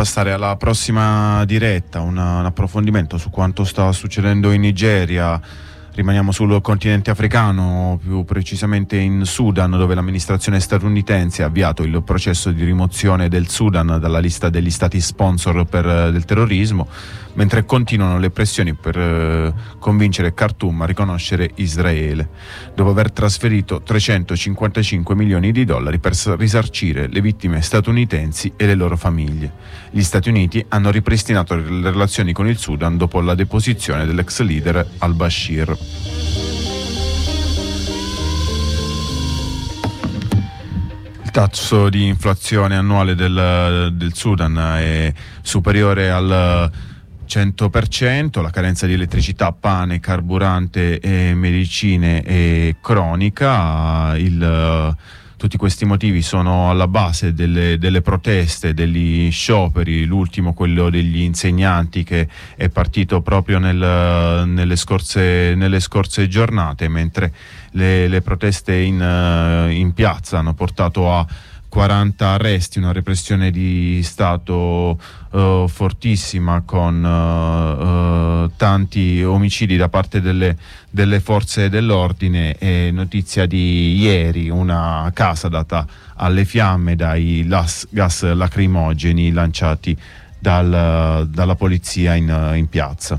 passare alla prossima diretta, un approfondimento su quanto sta succedendo in Nigeria. Rimaniamo sul continente africano, più precisamente in Sudan, dove l'amministrazione statunitense ha avviato il processo di rimozione del Sudan dalla lista degli stati sponsor del terrorismo, mentre continuano le pressioni per convincere Khartoum a riconoscere Israele, dopo aver trasferito $355 milioni per risarcire le vittime statunitensi e le loro famiglie. Gli Stati Uniti hanno ripristinato le relazioni con il Sudan dopo la deposizione dell'ex leader al-Bashir. Il tasso di inflazione annuale del Sudan è superiore al 100%, la carenza di elettricità, pane, carburante e medicine è cronica. Tutti questi motivi sono alla base delle proteste, degli scioperi, l'ultimo quello degli insegnanti che è partito proprio nelle scorse giornate, mentre le proteste in piazza hanno portato a 40 arresti, una repressione di Stato fortissima, con tanti omicidi da parte delle forze dell'ordine. E notizia di ieri, una casa data alle fiamme dai gas lacrimogeni lanciati dalla polizia in piazza.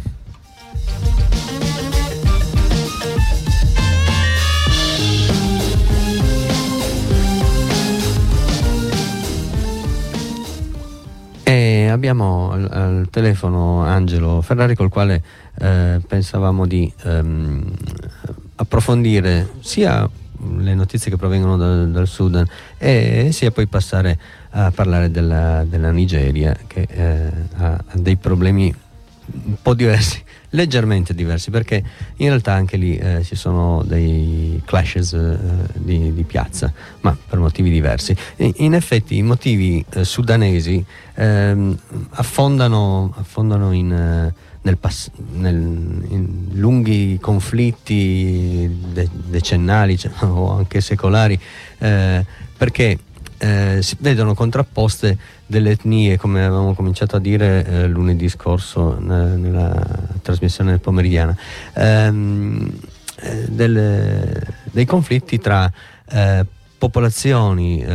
E abbiamo al telefono Angelo Ferrari, col quale pensavamo di approfondire sia le notizie che provengono dal Sudan e sia poi passare a parlare della Nigeria, che ha dei problemi un po' diversi, leggermente diversi, perché in realtà anche lì ci sono dei clashes di piazza, ma per motivi diversi. In effetti i motivi sudanesi affondano in lunghi conflitti decennali, o anche secolari, perché si vedono contrapposte delle etnie, come avevamo cominciato a dire lunedì scorso nella trasmissione pomeridiana, dei conflitti tra popolazioni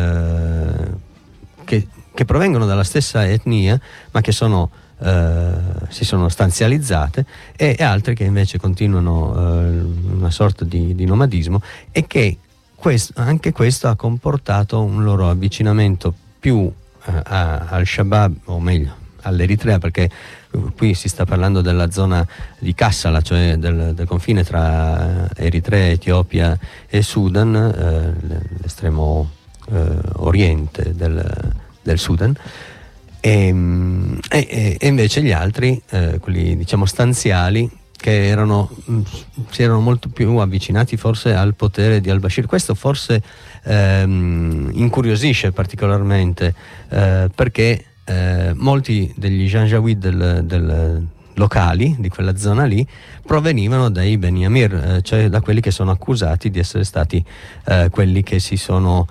che provengono dalla stessa etnia, ma che si sono stanzializzate, e altre che invece continuano una sorta di nomadismo, e che anche questo ha comportato un loro avvicinamento più al Shabab, o meglio all'Eritrea, perché qui si sta parlando della zona di Kassala, cioè del confine tra Eritrea, Etiopia e Sudan, l'estremo oriente del Sudan, e invece gli altri, quelli diciamo stanziali, che si erano molto più avvicinati forse al potere di al-Bashir. Questo forse incuriosisce particolarmente, perché molti degli janjaweed locali di quella zona lì provenivano dai Beni Amir, cioè da quelli che sono accusati di essere stati quelli che si sono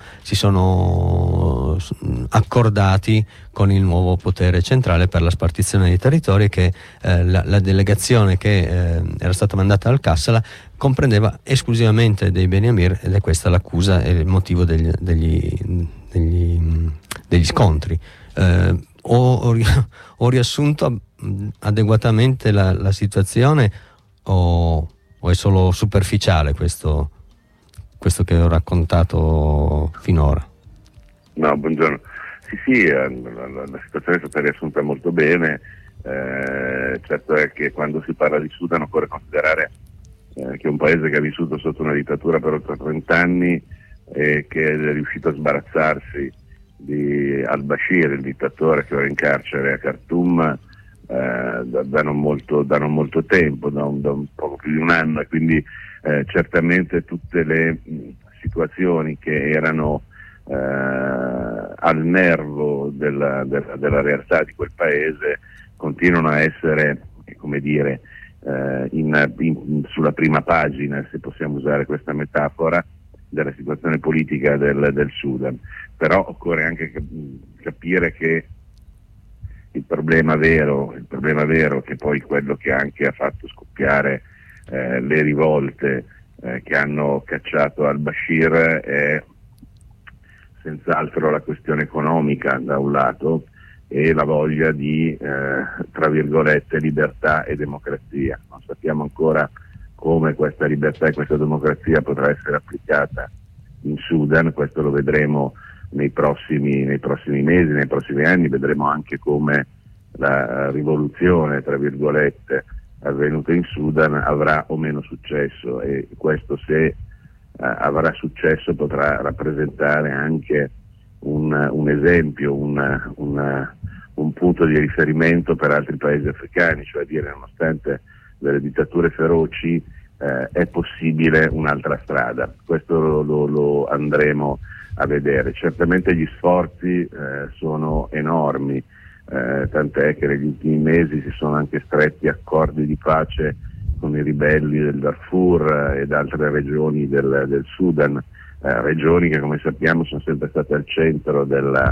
accordati con il nuovo potere centrale per la spartizione dei territori, che la delegazione che era stata mandata al Kassala comprendeva esclusivamente dei Beni Amir, ed è questa l'accusa e il motivo degli scontri. Ho riassunto adeguatamente la situazione, o è solo superficiale questo che ho raccontato finora? No, buongiorno. Sì, la situazione è stata riassunta molto bene. Certo è che quando si parla di Sudan occorre considerare che è un paese che ha vissuto sotto una dittatura per oltre 30 anni e che è riuscito a sbarazzarsi di al-Bashir, il dittatore che ora è in carcere a Khartoum da non molto tempo, da un poco più di un anno, e quindi certamente tutte le situazioni che erano al nervo della realtà di quel paese continuano a essere, come dire, sulla prima pagina, se possiamo usare questa metafora, della situazione politica del Sudan. Però occorre anche capire che problema vero che poi quello che anche ha fatto scoppiare le rivolte che hanno cacciato al-Bashir è senz'altro la questione economica da un lato e la voglia di, tra virgolette, libertà e democrazia. Non sappiamo ancora come questa libertà e questa democrazia potrà essere applicata in Sudan, questo lo vedremo nei prossimi mesi, nei prossimi anni, vedremo anche come la rivoluzione, tra virgolette, avvenuta in Sudan avrà o meno successo, e questo, se avrà successo, potrà rappresentare anche un esempio, un punto di riferimento per altri paesi africani, cioè dire, nonostante delle dittature feroci è possibile un'altra strada. Questo lo andremo a vedere. Certamente gli sforzi sono enormi, tant'è che negli ultimi mesi si sono anche stretti accordi di pace con i ribelli del Darfur ed altre regioni del Sudan, regioni che, come sappiamo, sono sempre state al centro della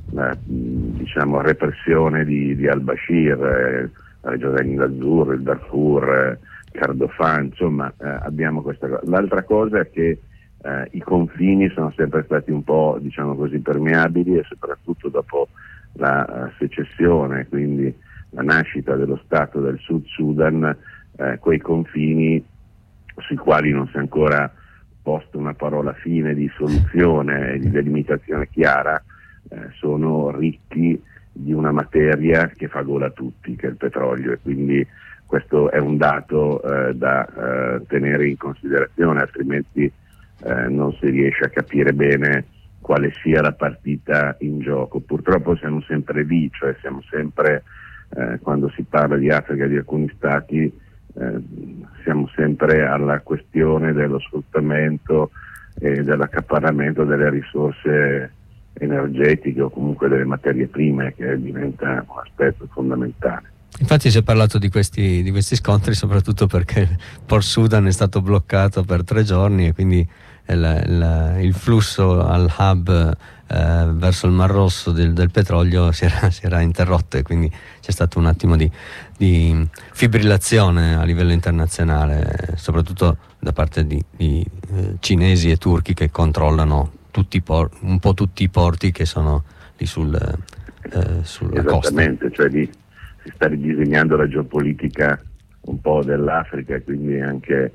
diciamo repressione di al-Bashir, la regione del Nilo Azzurro, il Darfur, Kordofan, insomma abbiamo questa cosa. L'altra cosa è che i confini sono sempre stati un po', diciamo così, permeabili, e soprattutto dopo la secessione, quindi la nascita dello Stato del Sud Sudan, quei confini sui quali non si è ancora posto una parola fine di soluzione e di delimitazione chiara, sono ricchi di una materia che fa gola a tutti, che è il petrolio, e quindi questo è un dato da tenere in considerazione, altrimenti non si riesce a capire bene quale sia la partita in gioco. Purtroppo siamo sempre lì, cioè siamo sempre, quando si parla di Africa, di alcuni stati, siamo sempre alla questione dello sfruttamento e dell'accaparramento delle risorse energetiche o comunque delle materie prime, che diventa un aspetto fondamentale. Infatti si è parlato di questi scontri soprattutto perché Port Sudan è stato bloccato per 3 giorni e quindi il flusso al hub verso il Mar Rosso del petrolio si era interrotto, e quindi c'è stato un attimo di fibrillazione a livello internazionale, soprattutto da parte di cinesi e turchi, che controllano un po' tutti i porti che sono lì sulla costa. Esattamente, cioè si sta ridisegnando la geopolitica un po' dell'Africa, e quindi anche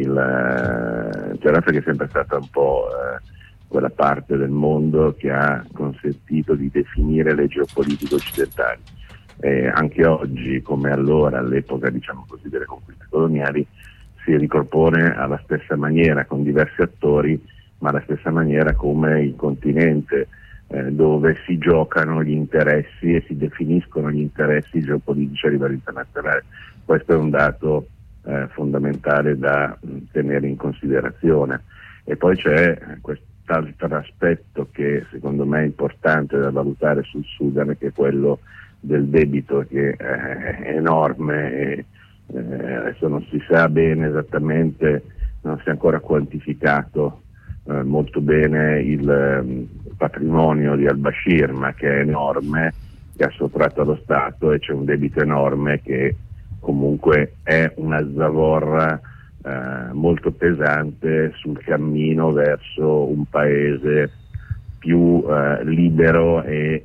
l'Africa è sempre stata un po' quella parte del mondo che ha consentito di definire le geopolitiche occidentali. Anche oggi, come allora, all'epoca, diciamo così, delle conquiste coloniali, si ripropone alla stessa maniera, con diversi attori, ma alla stessa maniera come il continente dove si giocano gli interessi e si definiscono gli interessi geopolitici a livello internazionale. Questo è un dato fondamentale da tenere in considerazione. E poi c'è quest'altro aspetto che secondo me è importante da valutare sul Sudan, che è quello del debito, che è enorme e adesso non si sa bene esattamente, non si è ancora quantificato molto bene il patrimonio di al-Bashir, ma che è enorme, che ha sottratto allo Stato, e c'è un debito enorme che comunque è una zavorra molto pesante sul cammino verso un paese più libero e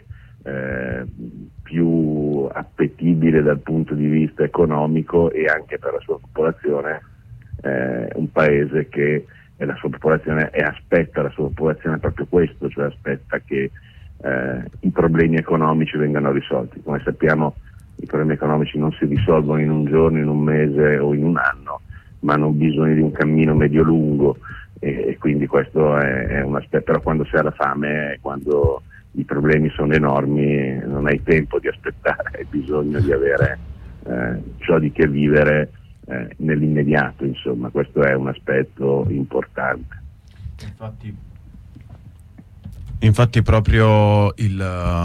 più appetibile dal punto di vista economico, e anche per la sua popolazione, un paese che la sua popolazione aspetta la sua popolazione proprio questo, cioè aspetta che i problemi economici vengano risolti. Come sappiamo, i problemi economici non si risolvono in un giorno, in un mese o in un anno, ma hanno bisogno di un cammino medio-lungo, e quindi questo è un aspetto. Però quando si ha la fame, quando i problemi sono enormi, non hai tempo di aspettare, hai bisogno di avere ciò di che vivere nell'immediato, insomma. Questo è un aspetto importante. Infatti proprio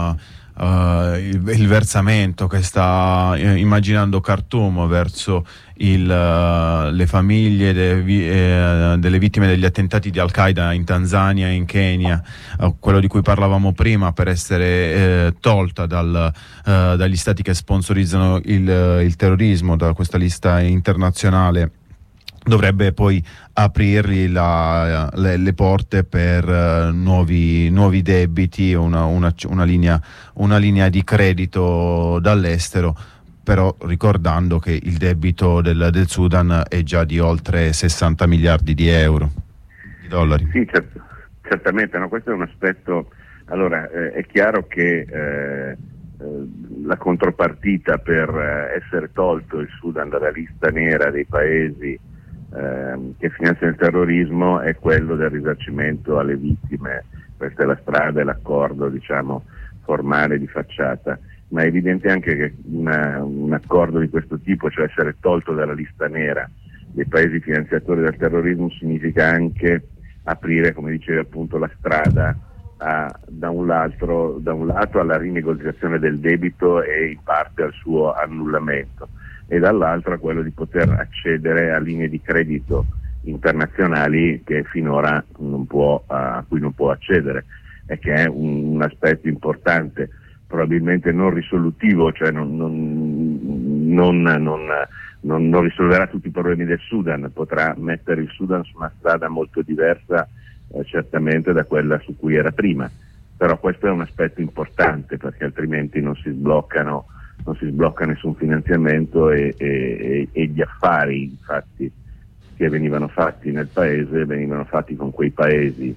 il versamento che sta immaginando Khartoum verso le famiglie delle vittime degli attentati di Al-Qaeda in Tanzania e in Kenya, quello di cui parlavamo prima, per essere tolta dagli stati che sponsorizzano il terrorismo, da questa lista internazionale, dovrebbe poi aprirgli le porte per nuovi debiti, una linea di credito dall'estero, però ricordando che il debito del Sudan è già di oltre 60 miliardi di euro, di dollari. Sì, certamente, no? Questo è un aspetto. Allora, è chiaro che la contropartita per essere tolto il Sudan dalla lista nera dei paesi che finanziano il terrorismo è quello del risarcimento alle vittime. Questa è la strada e l'accordo, diciamo, formale di facciata, ma è evidente anche che un accordo di questo tipo, cioè essere tolto dalla lista nera dei paesi finanziatori del terrorismo, significa anche aprire, come dicevi appunto, la strada da un lato alla rinegoziazione del debito e in parte al suo annullamento, e dall'altro a quello di poter accedere a linee di credito internazionali che finora a cui non può accedere, e che è un aspetto importante, probabilmente non risolutivo, cioè non risolverà tutti i problemi del Sudan, potrà mettere il Sudan su una strada molto diversa certamente da quella su cui era prima, però questo è un aspetto importante, perché altrimenti non si sblocca nessun finanziamento e gli affari, infatti, che venivano fatti nel paese venivano fatti con quei paesi,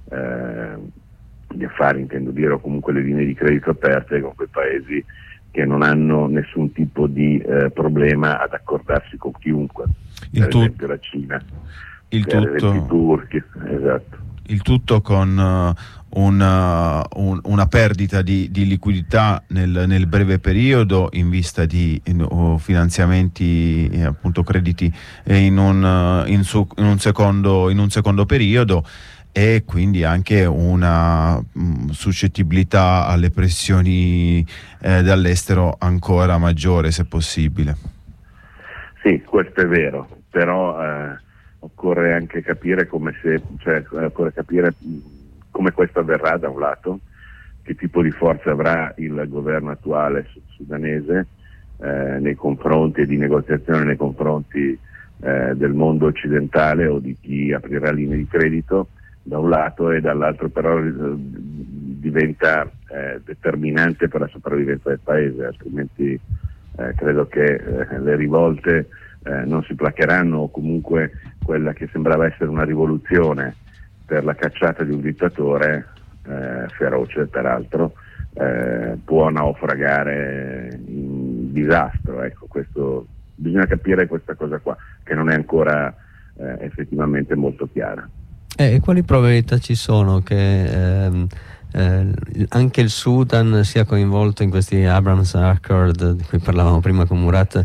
gli affari intendo dire, o comunque le linee di credito aperte con quei paesi che non hanno nessun tipo di problema ad accordarsi con chiunque, per esempio la Cina, i turchi, esatto. Il tutto con una perdita di liquidità nel breve periodo, in vista di finanziamenti, appunto crediti in un secondo periodo, e quindi anche una suscettibilità alle pressioni dall'estero ancora maggiore, se possibile. Sì, questo è vero, però occorre anche capire come questo avverrà, da un lato, che tipo di forza avrà il governo attuale sudanese nei confronti di negoziazione nei confronti del mondo occidentale o di chi aprirà linee di credito, da un lato, e dall'altro però diventa determinante per la sopravvivenza del paese, altrimenti credo che le rivolte non si placheranno, o comunque quella che sembrava essere una rivoluzione per la cacciata di un dittatore, feroce peraltro, può naufragare in disastro. Ecco, questo bisogna capire, questa cosa qua, che non è ancora effettivamente molto chiara. E quali probabilità ci sono che anche il Sudan sia coinvolto in questi Abraham Accord di cui parlavamo prima con Murat,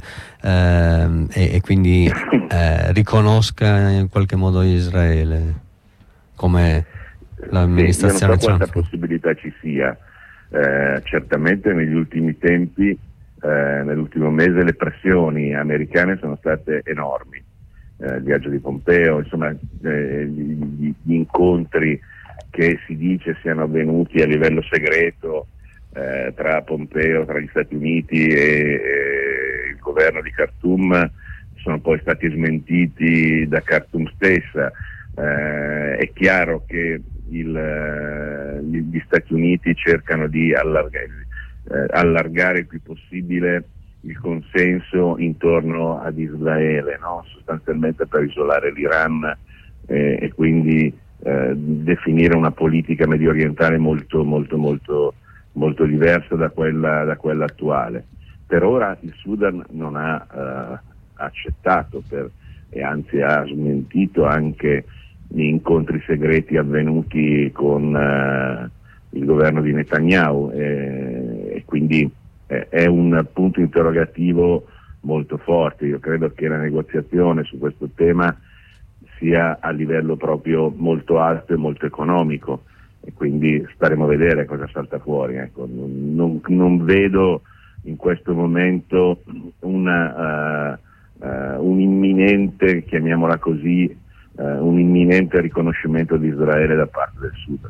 e quindi riconosca in qualche modo Israele come l'amministrazione Trump? Non so Trump? quanta possibilità ci sia. Certamente negli ultimi tempi, nell'ultimo mese, le pressioni americane sono state enormi. Il viaggio di Pompeo, insomma, gli incontri che si dice siano avvenuti a livello segreto tra Pompeo, tra gli Stati Uniti e il governo di Khartoum, sono poi stati smentiti da Khartoum stessa. È chiaro che gli Stati Uniti cercano di allargare il più possibile il consenso intorno ad Israele, no? Sostanzialmente per isolare l'Iran e quindi definire una politica medio orientale molto diversa da quella attuale. Per ora il Sudan non ha accettato e anzi ha smentito anche gli incontri segreti avvenuti con il governo di Netanyahu, e quindi è un punto interrogativo molto forte. Io credo che la negoziazione su questo tema sia a livello proprio molto alto e molto economico, e quindi staremo a vedere cosa salta fuori. Ecco. Non vedo in questo momento un imminente, chiamiamola così, un imminente riconoscimento di Israele da parte del Sudan.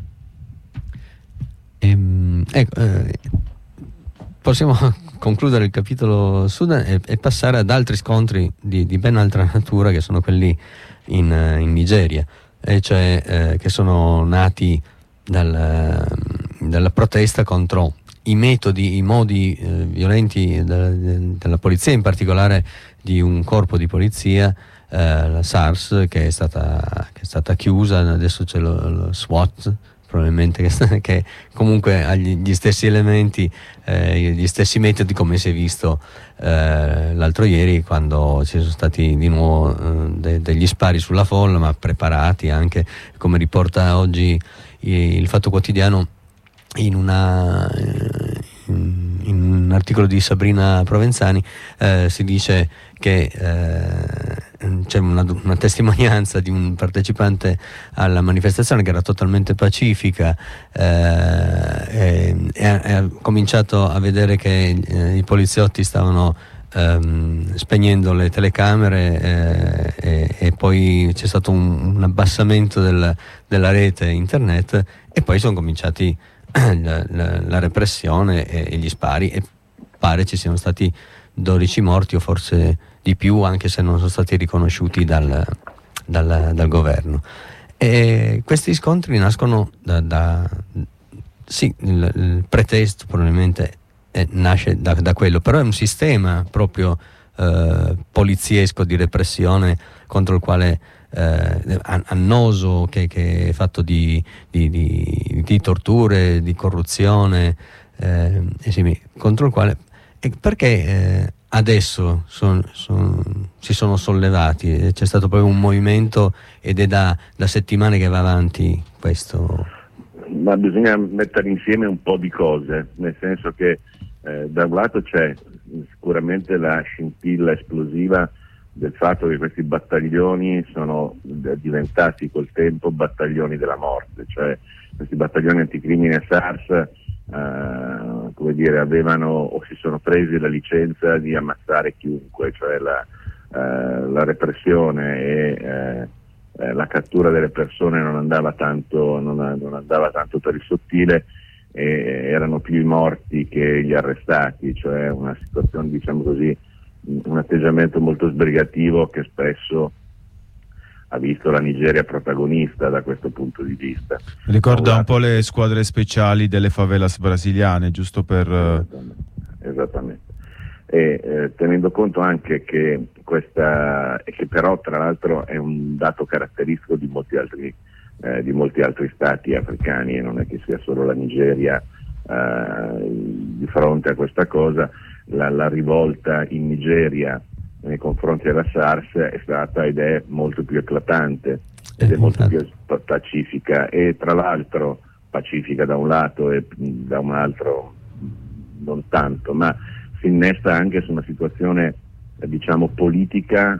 Possiamo concludere il capitolo Sudan e passare ad altri scontri di ben altra natura, che sono quelli in Nigeria, e cioè che sono nati dalla protesta contro i modi violenti della polizia, in particolare di un corpo di polizia, la SARS, che è stata chiusa. Adesso c'è lo SWAT, probabilmente, che comunque ha gli stessi elementi, gli stessi metodi, come si è visto l'altro ieri, quando ci sono stati di nuovo degli spari sulla folla, ma preparati anche, come riporta oggi il Fatto Quotidiano in un articolo di Sabrina Provenzani. Si dice che c'è una testimonianza di un partecipante alla manifestazione che era totalmente pacifica, e ha cominciato a vedere che i poliziotti stavano spegnendo le telecamere, e poi c'è stato un abbassamento della rete internet, e poi sono cominciati la repressione e gli spari, e pare ci siano stati 12 morti o forse di più, anche se non sono stati riconosciuti dal governo. E questi scontri nascono il pretesto probabilmente nasce da quello, però è un sistema proprio poliziesco di repressione contro il quale annoso, che è fatto di torture, di corruzione, contro il quale, perché adesso si sono sollevati. C'è stato proprio un movimento, ed è da settimane che va avanti questo. Ma bisogna mettere insieme un po' di cose, nel senso che da un lato c'è sicuramente la scintilla esplosiva del fatto che questi battaglioni sono diventati col tempo battaglioni della morte, cioè questi battaglioni anticrimine SARS avevano o si sono presi la licenza di ammazzare chiunque, cioè la repressione e la cattura delle persone non andava tanto per il sottile, e erano più i morti che gli arrestati, cioè una situazione, diciamo così, un atteggiamento molto sbrigativo che spesso ha visto la Nigeria protagonista da questo punto di vista. Ricorda un po' le squadre speciali delle favelas brasiliane, giusto per... Esattamente. E tenendo conto anche che che però tra l'altro è un dato caratteristico di molti altri stati africani, e non è che sia solo la Nigeria di fronte a questa cosa. La rivolta in Nigeria nei confronti della SARS è stata ed è molto più eclatante ed è molto più pacifica, e tra l'altro pacifica da un lato e da un altro non tanto, ma si innesta anche su una situazione diciamo politica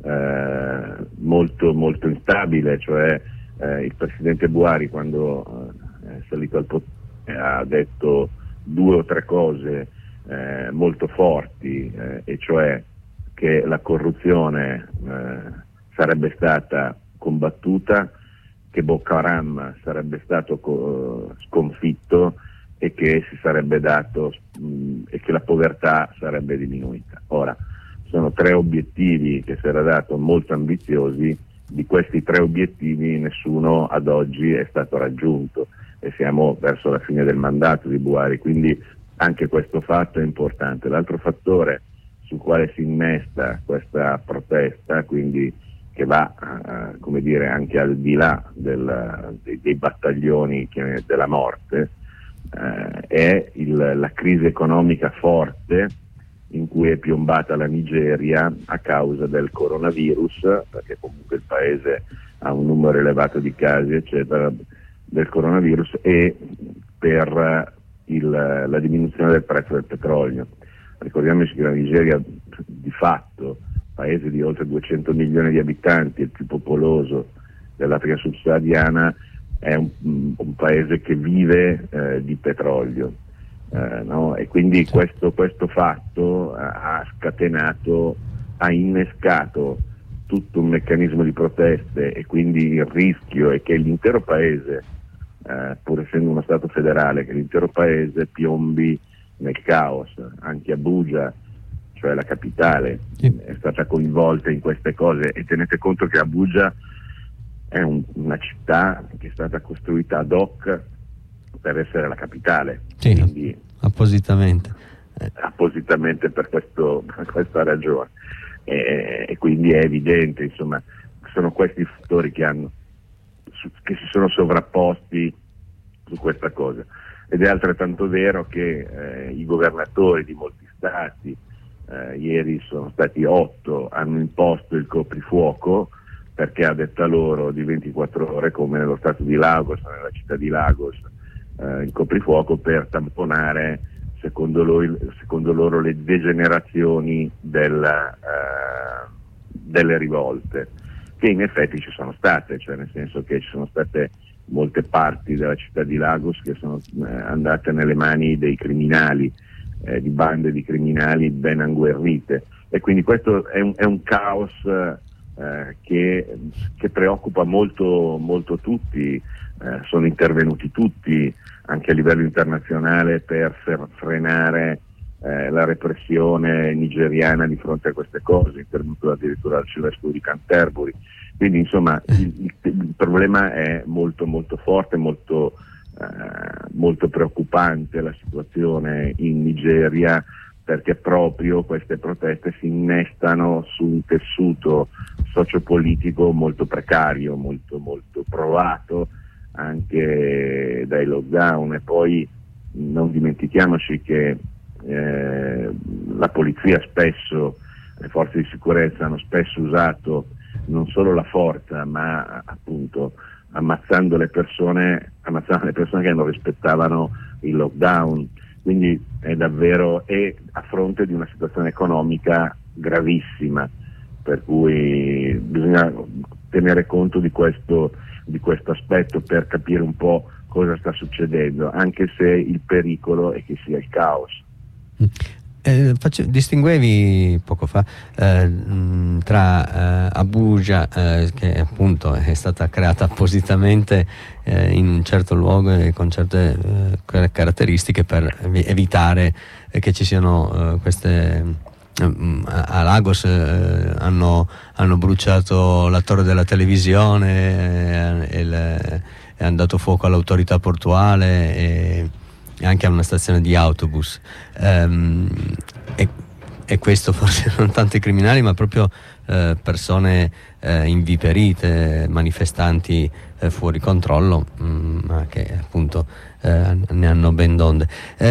molto molto instabile, cioè il presidente Buhari, quando è salito al potere, ha detto 2 o 3 cose molto forti, e cioè che la corruzione sarebbe stata combattuta, che Boko Haram sarebbe stato sconfitto, e che si sarebbe dato e che la povertà sarebbe diminuita. Ora, sono 3 obiettivi che si era dato molto ambiziosi. Di questi 3 obiettivi nessuno ad oggi è stato raggiunto, e siamo verso la fine del mandato di Buhari, quindi anche questo fatto è importante. L'altro fattore sul quale si innesta questa protesta, quindi che va anche al di là dei battaglioni della morte, è la crisi economica forte in cui è piombata la Nigeria a causa del coronavirus, perché comunque il paese ha un numero elevato di casi eccetera del coronavirus, e per la diminuzione del prezzo del petrolio. Ricordiamoci che la Nigeria, di fatto paese di oltre 200 milioni di abitanti, il più popoloso dell'Africa subsahariana, è un paese che vive di petrolio, no? E quindi questo fatto ha innescato tutto un meccanismo di proteste, e quindi il rischio è che l'intero paese, pur essendo uno Stato federale, che l'intero paese piombi nel caos. Anche Abuja, cioè la capitale, è stata coinvolta in queste cose, e tenete conto che Abuja è una città che è stata costruita ad hoc per essere la capitale, sì, quindi appositamente per questa ragione, e quindi è evidente, insomma, sono questi fattori che si sono sovrapposti su questa cosa. Ed è altrettanto vero che i governatori di molti stati, ieri sono stati 8, hanno imposto il coprifuoco, perché a detta loro di 24 ore, come nello stato di Lagos, nella città di Lagos, il coprifuoco per tamponare, secondo loro, le degenerazioni delle rivolte, che in effetti ci sono state, cioè nel senso che ci sono state molte parti della città di Lagos che sono andate nelle mani dei criminali, di bande di criminali ben agguerrite, e quindi questo è un caos che preoccupa molto, molto tutti. Sono intervenuti tutti, anche a livello internazionale, per frenare la repressione nigeriana di fronte a queste cose. È intervenuto addirittura l'arcivescovo di Canterbury. Quindi insomma il problema è molto, molto forte, molto preoccupante la situazione in Nigeria, perché proprio queste proteste si innestano su un tessuto sociopolitico molto precario, molto, molto provato anche dai lockdown. E poi non dimentichiamoci che la polizia spesso, le forze di sicurezza hanno spesso usato non solo la forza, ma appunto ammazzando le persone che non rispettavano il lockdown. Quindi è davvero, a fronte di una situazione economica gravissima, per cui bisogna tenere conto di questo aspetto per capire un po' cosa sta succedendo, anche se il pericolo è che sia il caos. Distinguevi poco fa tra Abuja, che appunto è stata creata appositamente in un certo luogo e con certe caratteristiche per evitare che ci siano queste. A Lagos hanno bruciato la torre della televisione, è andato fuoco all'autorità portuale e anche a una stazione di autobus, e questo forse non tanto i criminali, ma proprio persone inviperite, manifestanti fuori controllo, ma che appunto ne hanno ben donde.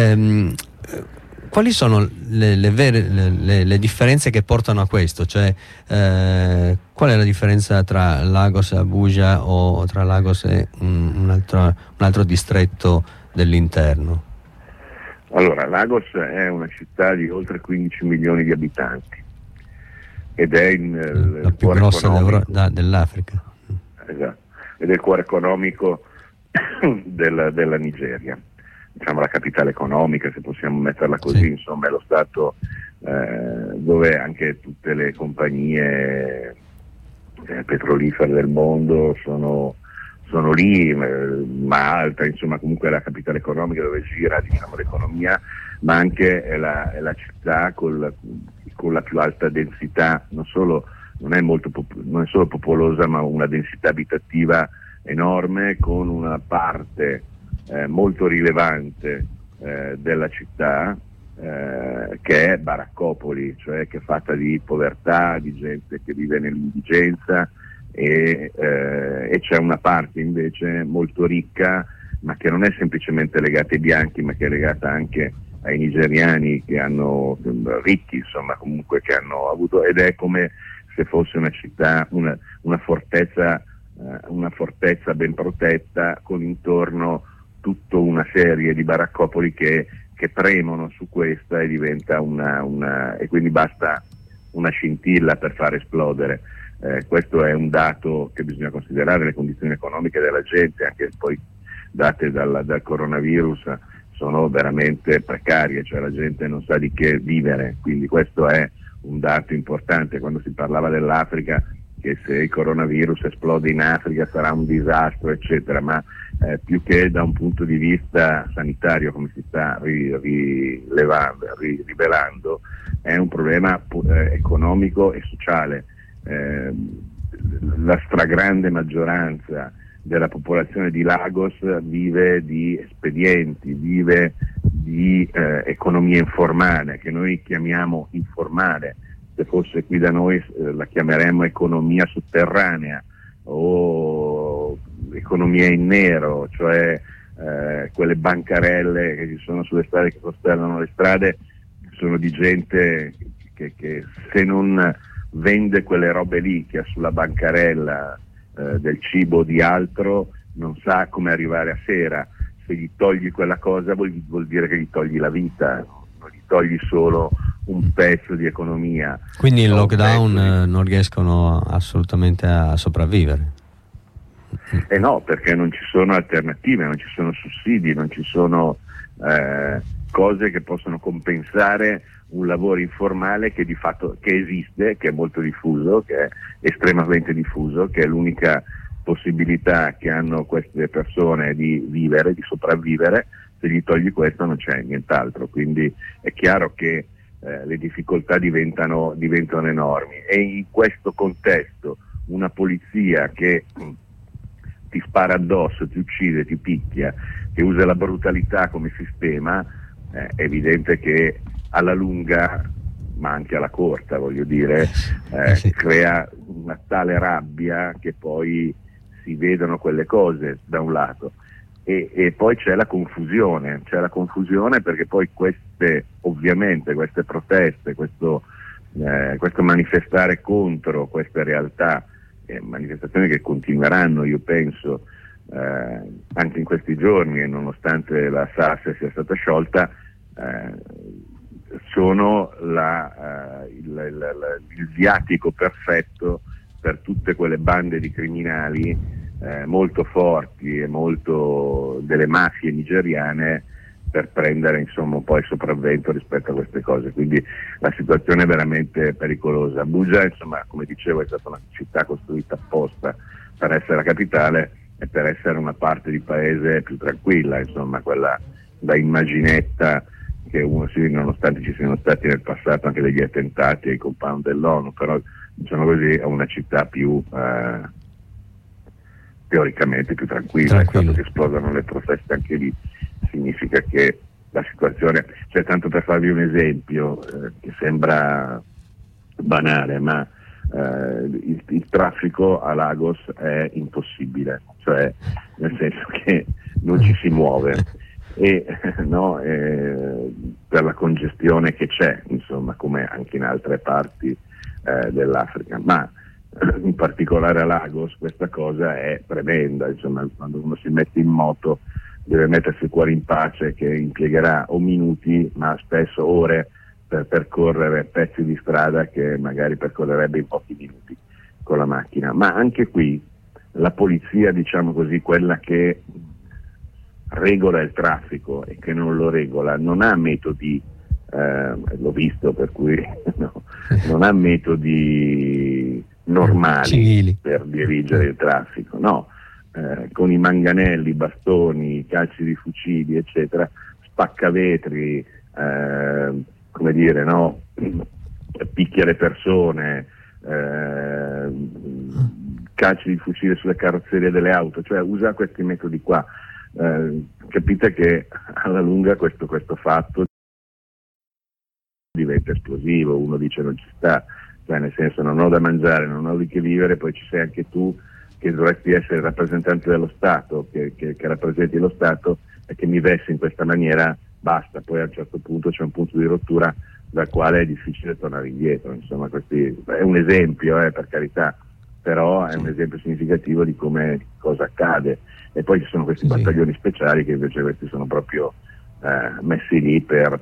Quali sono le differenze che portano a questo? Cioè, qual è la differenza tra Lagos e Abuja, o tra Lagos e un altro distretto dell'interno? Allora, Lagos è una città di oltre 15 milioni di abitanti ed è la più grossa dell'Africa. Esatto, ed è il cuore economico della Nigeria, diciamo la capitale economica, se possiamo metterla così. Sì. Insomma è lo stato dove anche tutte le compagnie petrolifere del mondo sono lì, ma altre, insomma comunque è la capitale economica dove gira, diciamo, l'economia, ma anche è la città con la più alta densità, non è solo popolosa, ma una densità abitativa enorme, con una parte molto rilevante della città che è baraccopoli, cioè che è fatta di povertà, di gente che vive nell'indigenza, e c'è una parte invece molto ricca, ma che non è semplicemente legata ai bianchi, ma che è legata anche ai nigeriani, che hanno ricchi, insomma, comunque, che hanno avuto, ed è come se fosse una città, una fortezza ben protetta, con intorno tutta una serie di baraccopoli che premono su questa, e diventa e quindi basta una scintilla per far esplodere. Questo è un dato che bisogna considerare, le condizioni economiche della gente, anche poi date dal coronavirus, sono veramente precarie, cioè la gente non sa di che vivere, quindi questo è un dato importante. Quando si parlava dell'Africa, che se il coronavirus esplode in Africa sarà un disastro, eccetera, ma più che da un punto di vista sanitario, come si sta rivelando, è un problema economico e sociale. La stragrande maggioranza della popolazione di Lagos vive di espedienti, vive di economia informale, che noi chiamiamo informale. Se fosse qui da noi la chiameremmo economia sotterranea o economia in nero, cioè quelle bancarelle che ci sono sulle strade, che costellano le strade, sono di gente che se non vende quelle robe lì che ha sulla bancarella del cibo o di altro, non sa come arrivare a sera. Se gli togli quella cosa vuol dire che gli togli la vita, non gli togli solo un pezzo di economia. Quindi in lockdown non riescono assolutamente a sopravvivere? No, perché non ci sono alternative, non ci sono sussidi, non ci sono cose che possono compensare un lavoro informale che di fatto che esiste, che è molto diffuso, che è estremamente diffuso, che è l'unica possibilità che hanno queste persone di vivere, di sopravvivere. Se gli togli questo non c'è nient'altro, quindi è chiaro che le difficoltà diventano enormi, e in questo contesto una polizia che ti spara addosso, ti uccide, ti picchia, che usa la brutalità come sistema, è evidente che alla lunga, ma anche alla corta, voglio dire, crea una tale rabbia che poi si vedono quelle cose da un lato, e poi c'è la confusione perché poi ovviamente queste proteste, questo manifestare contro queste realtà, manifestazioni che continueranno, io penso, anche in questi giorni, e nonostante la SARS sia stata sciolta, sono il viatico perfetto per tutte quelle bande di criminali molto forti e molto delle mafie nigeriane, per prendere insomma un po' il sopravvento rispetto a queste cose. Quindi la situazione è veramente pericolosa. Abuja, insomma, come dicevo, è stata una città costruita apposta per essere la capitale e per essere una parte di paese più tranquilla, insomma, quella da immaginetta che nonostante ci siano stati nel passato anche degli attentati ai compound dell'ONU, però diciamo così è una città più teoricamente più tranquilla. Il fatto che esplodano le proteste anche lì significa che la situazione, cioè, tanto per farvi un esempio che sembra banale, ma il traffico a Lagos è impossibile, cioè nel senso che non ci si muove per la congestione che c'è, insomma, come anche in altre parti dell'Africa, ma in particolare a Lagos questa cosa è tremenda. Insomma, quando uno si mette in moto deve mettersi il cuore in pace, che impiegherà o minuti ma spesso ore per percorrere pezzi di strada che magari percorrerebbe in pochi minuti con la macchina. Ma anche qui la polizia, diciamo così, quella che regola il traffico e che non lo regola, non ha metodi, l'ho visto, per cui non ha metodi normali civili per dirigere il traffico, con i manganelli, bastoni, calci di fucili, eccetera, spaccavetri, picchia le persone, calci di fucile sulle carrozzerie delle auto, cioè usa questi metodi qua. Capite che alla lunga questo fatto diventa esplosivo. Uno dice non ci sta, cioè nel senso, non ho da mangiare, non ho di che vivere, poi ci sei anche tu che dovresti essere rappresentante dello Stato, che rappresenti lo Stato, e che mi vessi in questa maniera, basta. Poi a un certo punto c'è un punto di rottura dal quale è difficile tornare indietro. Insomma, questi è un esempio, per carità, però è un esempio significativo di cosa accade. E poi ci sono questi battaglioni speciali che invece questi sono proprio messi lì per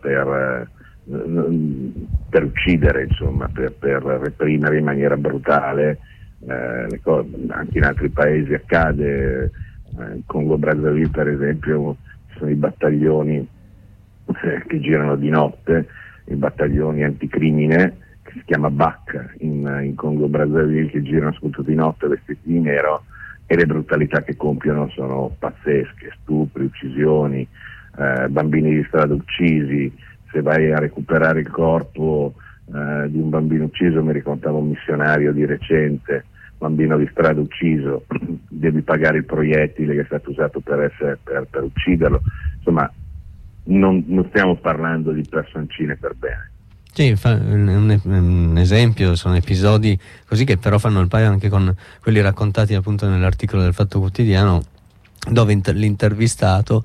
uccidere, insomma, per reprimere in maniera brutale le cose. Anche in altri paesi accade, in Congo Brazzaville per esempio ci sono i battaglioni che girano di notte, i battaglioni anticrimine, che si chiama BAC in Congo Brazzaville, che girano soprattutto di notte vestiti di nero, e le brutalità che compiono sono pazzesche: stupri, uccisioni, bambini di strada uccisi. Se vai a recuperare il corpo di un bambino ucciso, mi raccontava un missionario di recente, bambino di strada ucciso, devi pagare il proiettile che è stato usato per ucciderlo. Insomma, non stiamo parlando di personcine per bene. Sì, un esempio, sono episodi così che però fanno il paio anche con quelli raccontati appunto nell'articolo del Fatto Quotidiano, dove l'intervistato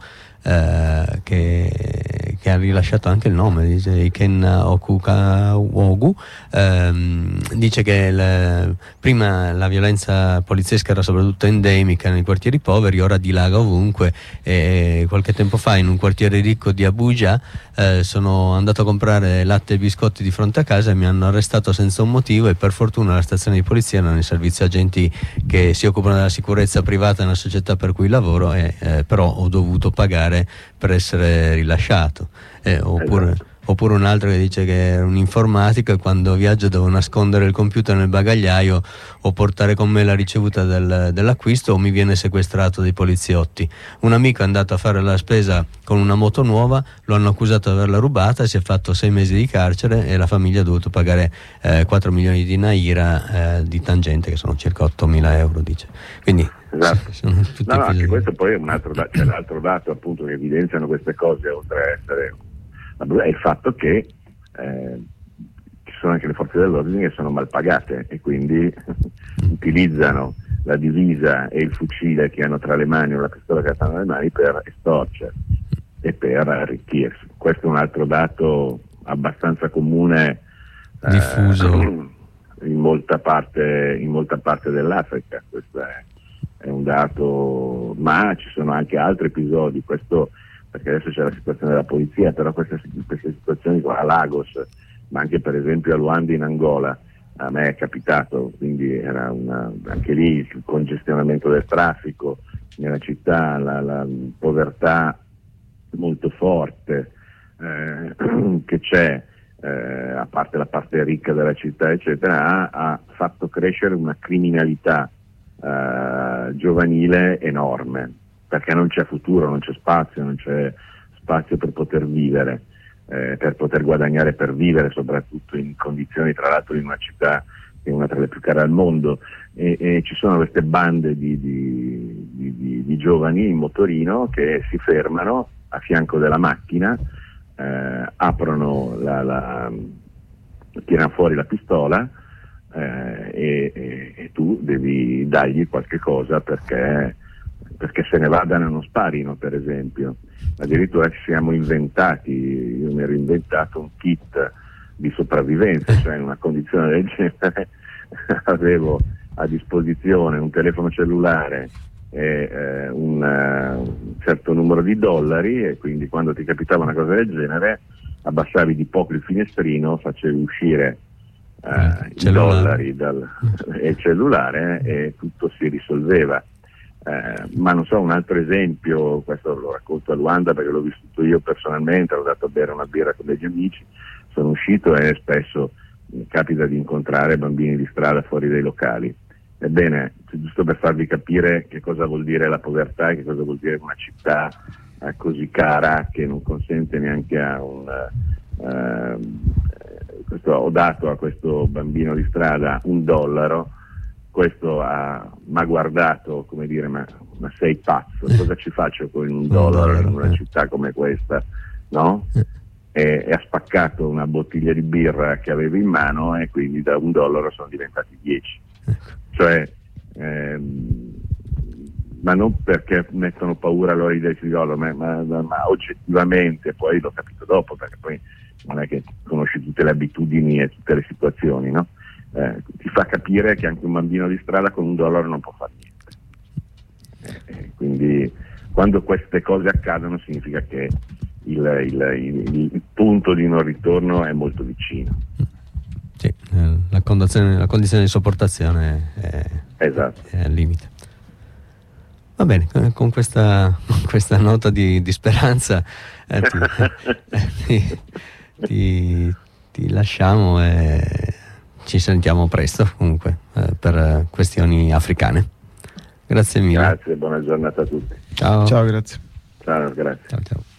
che ha rilasciato anche il nome, dice Iken Okukawogu, dice che prima la violenza poliziesca era soprattutto endemica nei quartieri poveri, ora dilaga ovunque, e qualche tempo fa in un quartiere ricco di Abuja sono andato a comprare latte e biscotti di fronte a casa e mi hanno arrestato senza un motivo, e per fortuna la stazione di polizia erano i servizi agenti che si occupano della sicurezza privata nella società per cui lavoro, e però ho dovuto pagare per essere rilasciato. Oppure un altro che dice che è un informatico e quando viaggio devo nascondere il computer nel bagagliaio o portare con me la ricevuta dell'acquisto, o mi viene sequestrato dai poliziotti. Un amico è andato a fare la spesa con una moto nuova, lo hanno accusato di averla rubata, si è fatto 6 mesi di carcere e la famiglia ha dovuto pagare 4 milioni di naira di tangente, che sono circa 8.000 euro, dice. Quindi esatto. Anche questo poi è un altro c'è l'altro dato appunto che evidenziano queste cose, oltre a essere è il fatto che ci sono anche le forze dell'ordine che sono mal pagate e quindi utilizzano la divisa e il fucile che hanno tra le mani o la pistola che hanno tra le mani per estorcere e per arricchirsi. Questo è un altro dato abbastanza comune, diffuso in molta parte dell'Africa. Questo è un dato, ma ci sono anche altri episodi, questo perché adesso c'è la situazione della polizia, però queste situazioni a Lagos, ma anche per esempio a Luanda in Angola, a me è capitato, quindi era anche lì il congestionamento del traffico nella città, la povertà molto forte che c'è, a parte la parte ricca della città eccetera, ha fatto crescere una criminalità giovanile enorme, perché non c'è futuro, non c'è spazio per poter vivere, per poter guadagnare per vivere, soprattutto in condizioni, tra l'altro, in una città che è una tra le più care al mondo, e ci sono queste bande di giovani in motorino che si fermano a fianco della macchina, aprono tirano fuori la pistola, e tu devi dargli qualche cosa perché se ne vadano e non sparino, per esempio. Addirittura ci siamo inventati, io mi ero inventato un kit di sopravvivenza, cioè in una condizione del genere avevo a disposizione un telefono cellulare e un certo numero di dollari, e quindi quando ti capitava una cosa del genere abbassavi di poco il finestrino, facevi uscire i dollari e il cellulare e tutto si risolveva. Ma non so, un altro esempio, questo lo racconto a Luanda perché l'ho vissuto io personalmente, ero andato a bere una birra con degli amici, sono uscito e spesso mi capita di incontrare bambini di strada fuori dai locali. Ebbene, giusto per farvi capire che cosa vuol dire la povertà e che cosa vuol dire una città così cara che non consente neanche a ho dato a questo bambino di strada $1. Questo m'ha guardato come dire, ma sei pazzo, cosa ci faccio con $1 in una città come questa, no? E ha spaccato una bottiglia di birra che avevo in mano e quindi da $1 sono diventati 10. Cioè, ma non perché mettono paura loro i $10, ma oggettivamente, poi l'ho capito dopo, perché poi non è che conosci tutte le abitudini e tutte le situazioni, no? Ti fa capire che anche un bambino di strada con $1 non può fare niente. Quindi quando queste cose accadono significa che il punto di non ritorno è molto vicino. Sì, la condizione di sopportazione Esatto. è al limite. Va bene, con questa nota di speranza ti lasciamo e ci sentiamo presto comunque per questioni africane. Grazie mille. Grazie, buona giornata a tutti. Ciao. Ciao, grazie. Ciao, grazie. Ciao.